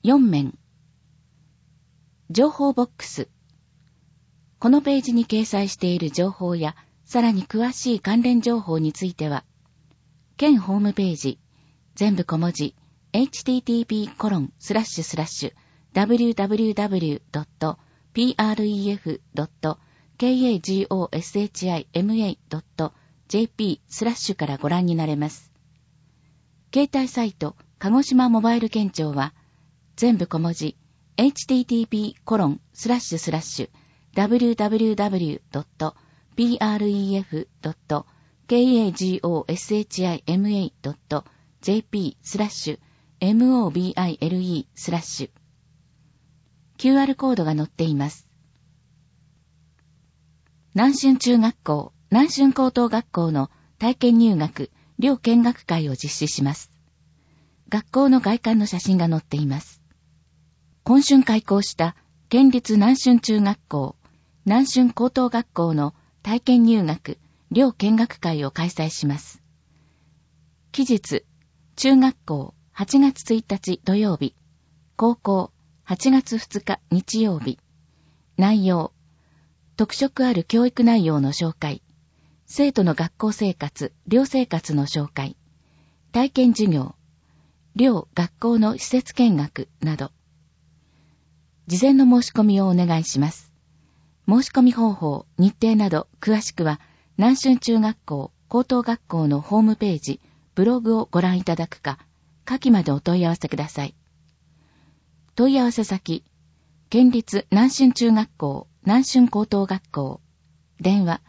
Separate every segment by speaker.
Speaker 1: 4面。情報ボックス。このページに掲載している情報や、さらに詳しい関連情報については、県ホームページ、全部小文字、http://www.prefug.kagoshima.jp/ からご覧になれます。携帯サイト、鹿児島モバイル県庁は、全部小文字、http://www.prefug.kagoshima.jp/mobile/。QR コードが載っています。南春中学校、南春高等学校の体験入学、寮見学会を実施します。学校の外観の写真が載っています。今春開校した県立南春中学校、南春高等学校の体験入学、寮見学会を開催します。期日、中学校8月1日土曜日、高校8月2日日曜日。内容、特色ある教育内容の紹介、生徒の学校生活、寮生活の紹介、体験授業、寮学校の施設見学など。事前の申し込みをお願いします。申し込み方法、日程など詳しくは南春中学校、高等学校のホームページ、ブログをご覧いただくか、下記までお問い合わせください。問い合わせ先、県立南春中学校、南春高等学校、電話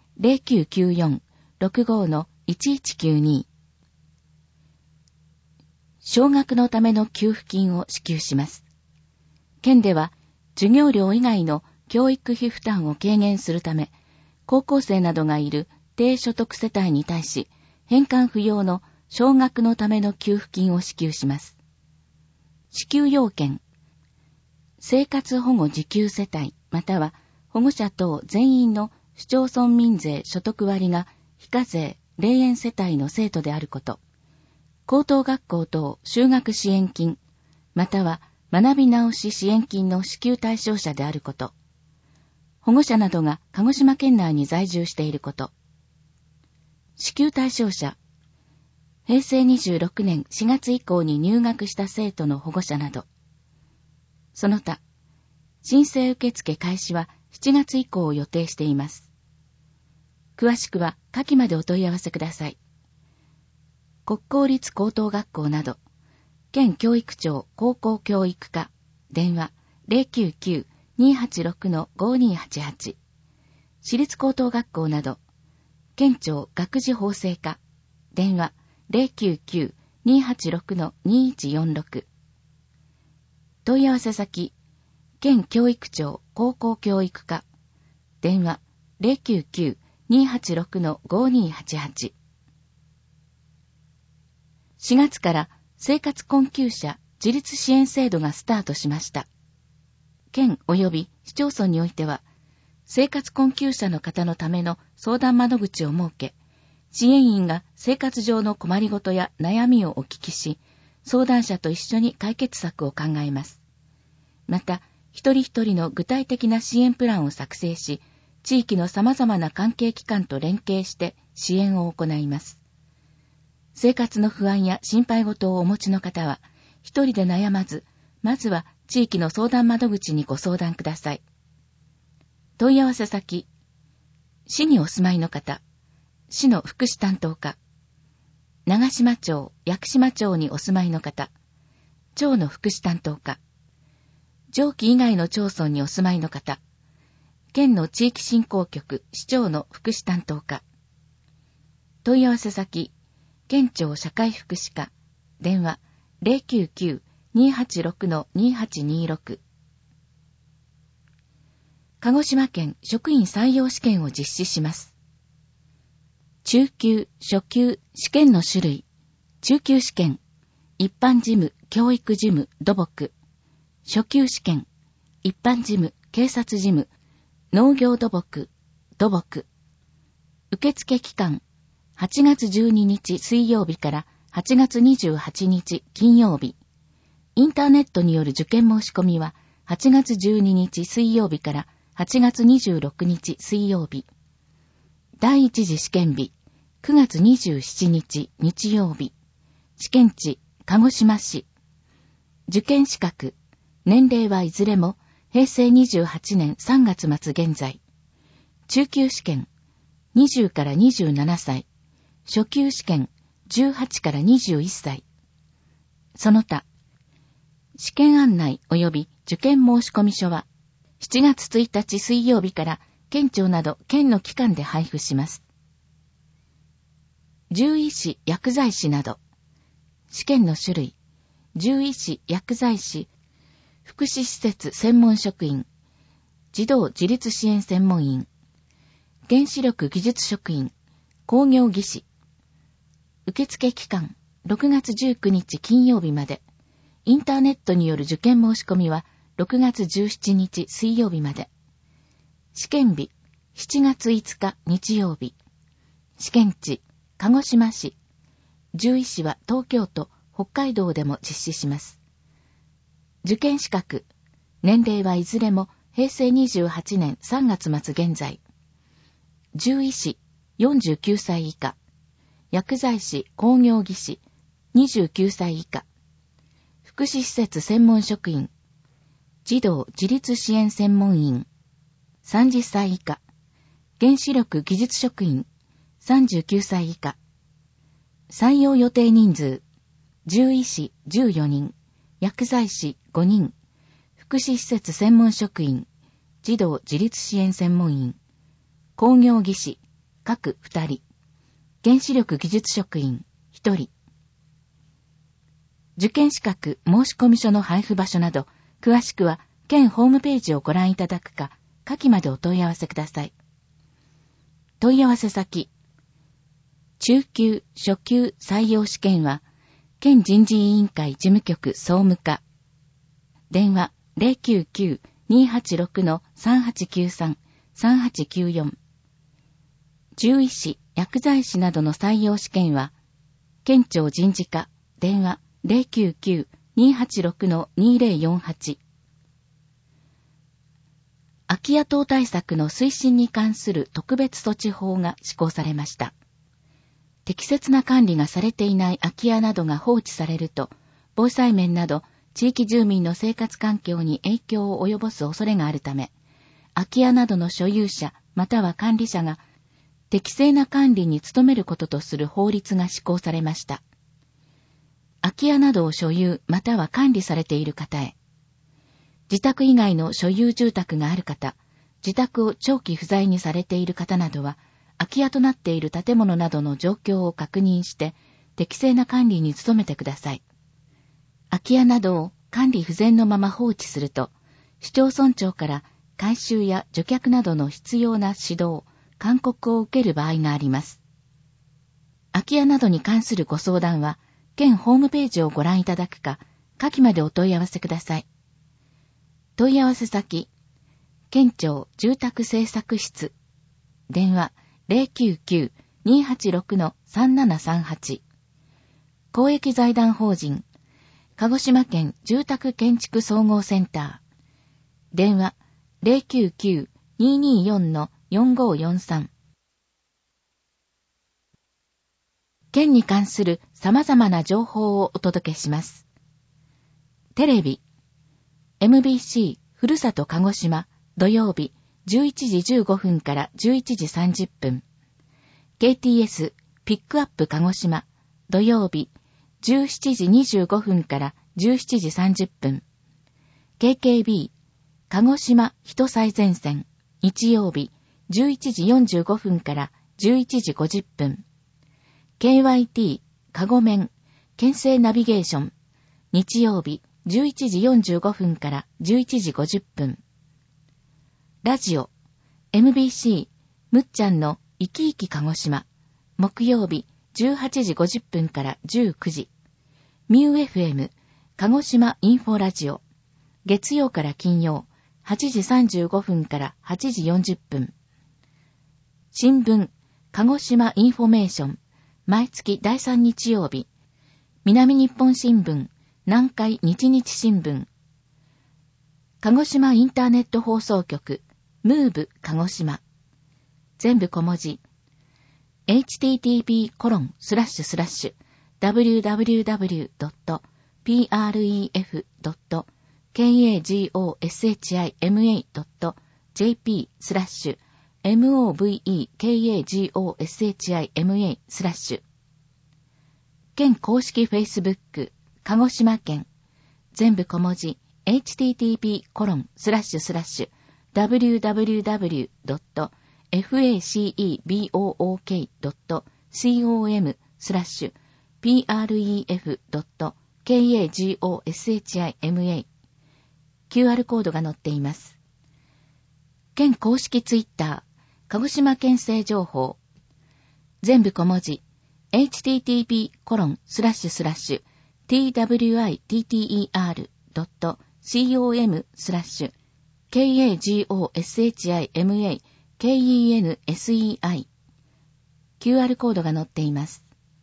Speaker 1: 0994-65-1192。奨学のための給付金を支給します。県では、授業料以外の教育費負担を軽減するため、高校生などがいる低所得世帯に対し、返還不要の奨学のための給付金を支給します。支給要件、生活保護受給世帯または保護者等全員の市町村民税所得割が非課税霊園世帯の生徒であること、高等学校等修学支援金または学び直し支援金の支給対象者であること、保護者などが鹿児島県内に在住していること、支給対象者、平成26年4月以降に入学した生徒の保護者など、その他、申請受付開始は7月以降を予定しています。詳しくは下記までお問い合わせください。国公立高等学校など、県教育庁高校教育課、電話 099-286-5288。私立高等学校など、県庁学時法制課、電話 099-286-2146。問い合わせ先、県教育庁高校教育課、電話 099-286-5288。4月から生活困窮者自立支援制度がスタートしました。県及び市町村においては、生活困窮者の方のための相談窓口を設け、支援員が生活上の困りごとや悩みをお聞きし、相談者と一緒に解決策を考えます。また、一人一人の具体的な支援プランを作成し、地域の様々な関係機関と連携して支援を行います。生活の不安や心配事をお持ちの方は、一人で悩まず、まずは地域の相談窓口にご相談ください。問い合わせ先、市にお住まいの方、市の福祉担当課、長島町、屋久島町にお住まいの方、町の福祉担当課、上記以外の町村にお住まいの方、県の地域振興局、市長の福祉担当課、問い合わせ先、県庁社会福祉課、電話 099-286-2826。鹿児島県職員採用試験を実施します。中級、初級、試験の種類。中級試験、一般事務、教育事務、土木。初級試験、一般事務、警察事務、農業土木、土木。受付期間、8月12日水曜日から8月28日金曜日。 インターネットによる受験申し込みは8月12日水曜日から8月26日水曜日。第一次試験日、9月27日日曜日。試験地、鹿児島市。受験資格、年齢はいずれも平成28年3月末現在。中級試験、20から27歳。初級試験、18から21歳。その他、試験案内及び受験申込書は、7月1日水曜日から県庁など県の機関で配布します。獣医師、薬剤師など。試験の種類、獣医師、薬剤師、福祉施設専門職員、児童自立支援専門員、原子力技術職員、工業技師。受付期間、6月19日金曜日まで。インターネットによる受験申し込みは6月17日水曜日まで。試験日、7月5日日曜日。試験地、鹿児島市。獣医師は東京都、北海道でも実施します。受験資格、年齢はいずれも平成28年3月末現在。獣医師、49歳以下。薬剤師、工業技師、29歳以下。福祉施設専門職員。児童自立支援専門員。30歳以下。原子力技術職員。39歳以下。採用予定人数。獣医師14人。薬剤師5人。福祉施設専門職員。児童自立支援専門員。工業技師。各2人。原子力技術職員1人。受験資格申込書の配布場所など、詳しくは県ホームページをご覧いただくか、下記までお問い合わせください。問い合わせ先。中級、初級採用試験は、県人事委員会事務局総務課。電話 099-286-3893、3894。獣医師、薬剤師などの採用試験は、県庁人事課、電話 099-286-2048。空き家等対策の推進に関する特別措置法が施行されました。適切な管理がされていない空き家などが放置されると、防災面など地域住民の生活環境に影響を及ぼす恐れがあるため、空き家などの所有者または管理者が適正な管理に努めることとする法律が施行されました。空き家などを所有または管理されている方へ、自宅以外の所有住宅がある方、自宅を長期不在にされている方などは、空き家となっている建物などの状況を確認して、適正な管理に努めてください。空き家などを管理不全のまま放置すると、市町村長から改修や除却などの必要な指導、勧告を受ける場合があります。空き家などに関するご相談は、県ホームページをご覧いただくか、下記までお問い合わせください。問い合わせ先、県庁住宅政策室、電話 099-286-3738。公益財団法人、鹿児島県住宅建築総合センター、電話 099-224-4543。県に関する様々な情報をお届けします。テレビ、MBC ふるさと鹿児島土曜日11時15分から11時30分。KTS ピックアップ鹿児島土曜日17時25分から17時30分。KKB 鹿児島人最前線日曜日11時45分から11時50分。KYT 鹿児面県政ナビゲーション日曜日11時45分から11時50分。ラジオ MBC むっちゃんの生き生き鹿児島木曜日18時50分から19時。ミュー FM 鹿児島インフォラジオ月曜から金曜8時35分から8時40分。新聞鹿児島インフォメーション毎月第3日曜日南日本新聞南海日日新聞、鹿児島インターネット放送局、ムーブ鹿児島。全部小文字。www.prefg.prefg.movekagosHIMA/jp/movekagosHIMA/県公式フェイスブック、鹿児島県。全部小文字。http://www.facebook.pref.cagoshima QR コードが載っています。県公式ツイッター、鹿児島県政情報。全部小文字。http://twitter.com/kagoshima/kensei QR コードが載っています。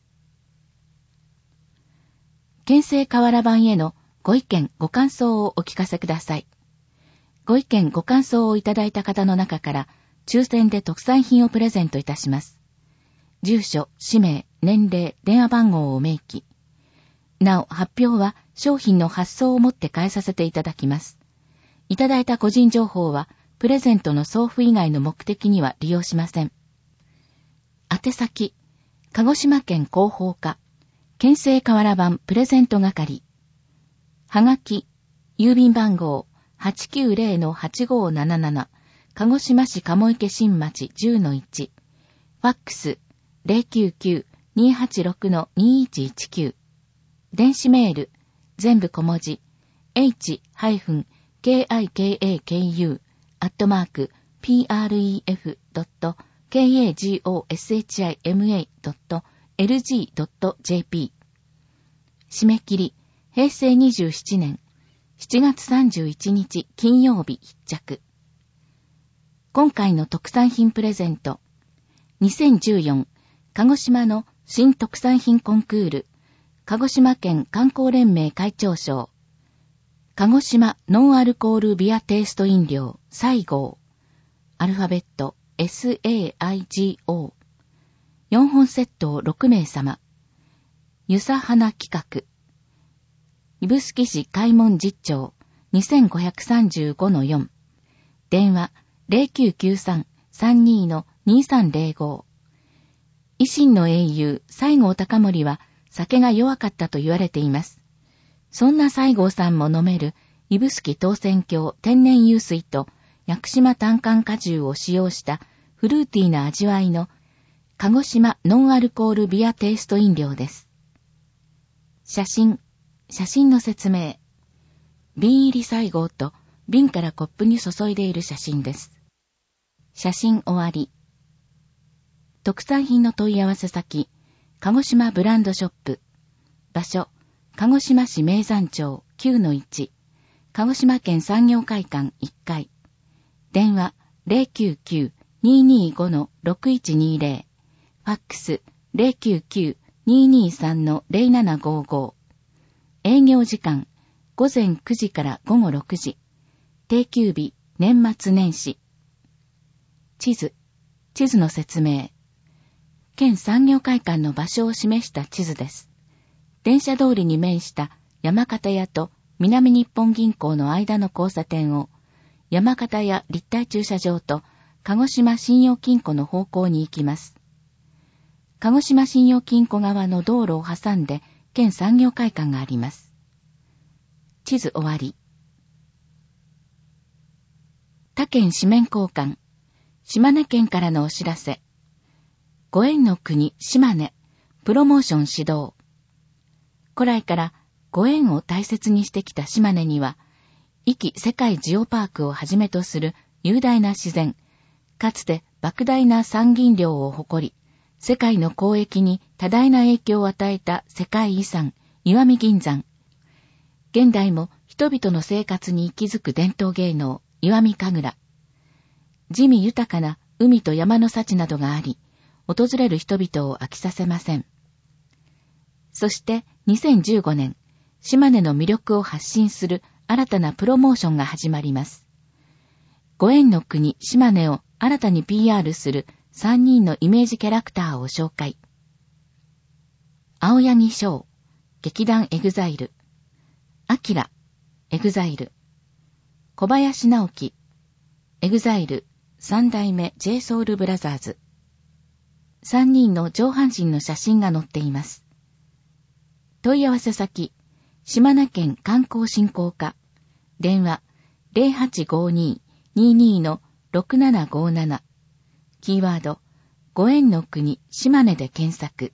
Speaker 1: 県政河原版へのご意見ご感想をお聞かせください。ご意見ご感想をいただいた方の中から抽選で特産品をプレゼントいたします。住所、氏名、年齢、電話番号を明記。なお、発表は商品の発送をもって返させていただきます。いただいた個人情報は、プレゼントの送付以外の目的には利用しません。宛先、鹿児島県広報課、県政河原版プレゼント係。はがき、郵便番号 890-8577、鹿児島市鴨池新町 10-1、ファックス、099-286-2119。電子メール、全部小文字、h-kikaku@pref.cagoshima.lg.jp。締め切り、平成27年7月31日金曜日必着。今回の特産品プレゼント、2014鹿児島の新特産品コンクール、鹿児島県観光連盟会長賞、鹿児島ノンアルコールビアテイスト飲料西郷、アルファベット SAIGO、4本セットを6名様、ゆさはな企画、指宿市開門実町 2535-4、電話 0993-32-2305。維新の英雄西郷隆盛は酒が弱かったと言われています。そんな西郷さんも飲める指宿唐泉郷天然湧水と屋久島単管果汁を使用したフルーティーな味わいの鹿児島ノンアルコールビアテイスト飲料です。写真の説明。瓶入り西郷と瓶からコップに注いでいる写真です。写真終わり。特産品の問い合わせ先、鹿児島ブランドショップ。場所、鹿児島市名山町 9-1、鹿児島県産業会館1階。電話 099-225-6120。ファックス 099-223-0755。営業時間、午前9時から午後6時。定休日、年末年始。地図の説明。県産業会館の場所を示した地図です。電車通りに面した山形屋と南日本銀行の間の交差点を山形屋立体駐車場と鹿児島信用金庫の方向に行きます。鹿児島信用金庫側の道路を挟んで県産業会館があります。地図終わり。他県紙面交換。島根県からのお知らせ。ご縁の国島根プロモーション指導。古来からご縁を大切にしてきた島根には、壱岐世界ジオパークをはじめとする雄大な自然、かつて莫大な産銀量を誇り、世界の交易に多大な影響を与えた世界遺産、石見銀山。現代も人々の生活に息づく伝統芸能、石見神楽。地味豊かな海と山の幸などがあり、訪れる人々を飽きさせません。そして2015年、 島根の魅力を発信する新たなプロモーションが始まります。ご縁の国島根を新たに PR する3人のイメージキャラクターを紹介。青柳翔、劇団エグザイル。アキラ、エグザイル。小林直樹、エグザイル3代目 JSOULBROTHERS。3人の上半身の写真が載っています。問い合わせ先、島根県観光振興課。電話、0852-22-6757。キーワード、ご縁の国島根で検索。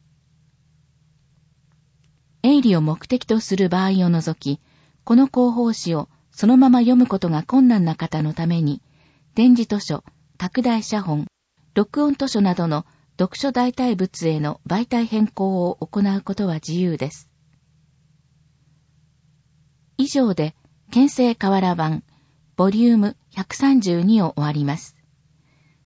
Speaker 1: 営利を目的とする場合を除き、この広報誌をそのまま読むことが困難な方のために、点字図書、拡大写本、録音図書などの読書代替物への媒体変更を行うことは自由です。以上で、県政河原版、ボリューム132を終わります。